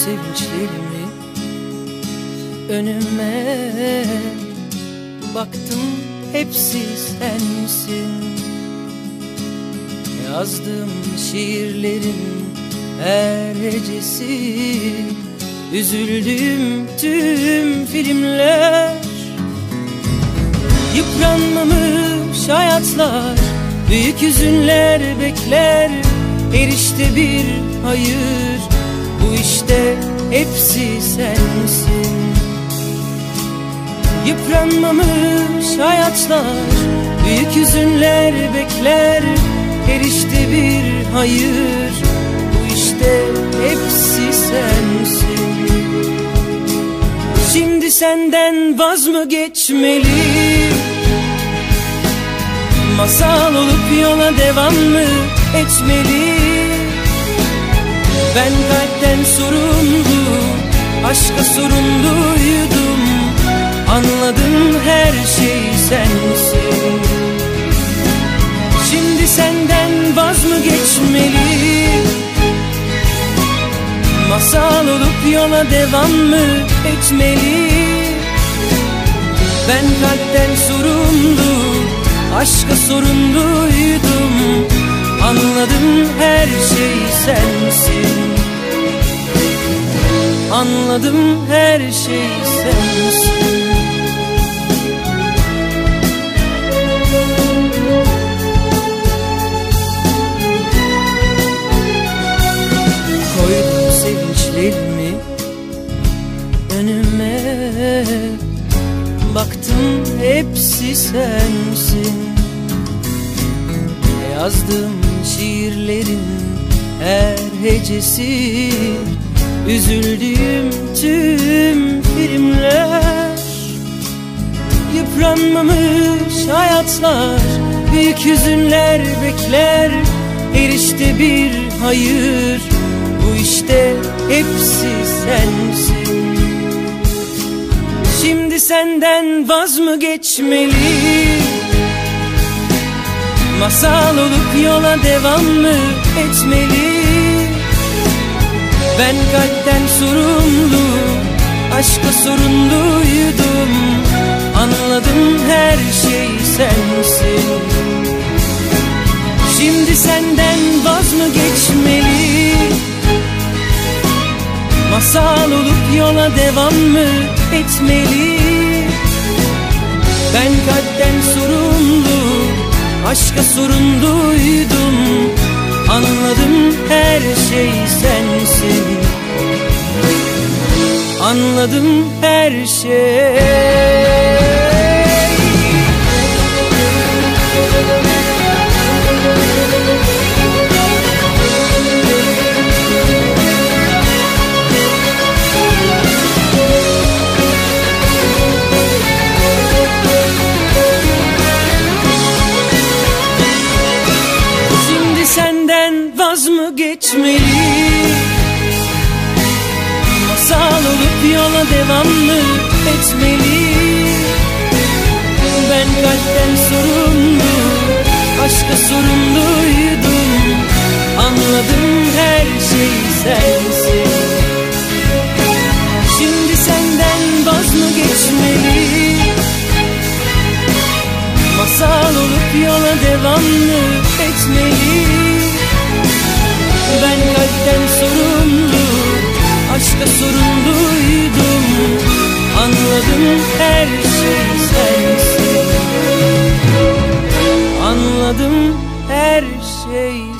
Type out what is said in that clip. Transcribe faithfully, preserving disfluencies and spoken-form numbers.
sevinçlerimi önüme, baktım hepsi sensin. Yazdığım şiirlerin her hecesi, üzüldüğüm tüm filmler. Yıpranmamış hayatlar, büyük hüzünler bekler. Her işte bir hayır, bu işte hepsi sensin. Yıpranmamış hayatlar, büyük hüzünler bekler. Her işte bir hayır, bu işte hepsi sensin. Şimdi senden vaz mı geçmeli? Masal olup yola devam mı etmeli? Ben kalpten sorumlu, aşka sorumluydum. Anladım, her şey sensin. Şimdi senden vaz mı geçmeli? Masal olup yola devam mı etmeli? Ben kalpten sorumlu, aşka sorumluydum. Anladım, her şey sensin. Anladım, her şey sensin. Koydum sevinçlerimi önüme, baktım hepsi sensin. Yazdığım şiirlerin her hecesi, üzüldüğüm tüm filmler. Yıpranmamış hayatlar, büyük hüzünler bekler. Her işte bir hayır, bu işte hepsi sensin. Şimdi senden vaz mı geçmeli? Masal olup yola devam mı etmeli? Ben kalpten sorumlu, aşka sorumluydum. Anladım, her şey sensin. Şimdi senden vaz mı geçmeli? Masal olup yola devam mı etmeli? Ben kalpten sorumlu, aşka sorumluydum. Anladım, her şey sensin. Anladım, her şey. Senden vaz mı geçmeli? Masal olup yola devam mı etmeli? Ben kalpten sorumlu, aşka sorumluydum. Anladım, her şey sensin. Şimdi senden vaz mı geçmeli? Masal olup yola devam mı etmeli? Ben kalpten sorumlu, aşka sorumluydum. Anladım, her şey sensin. Anladım, her şey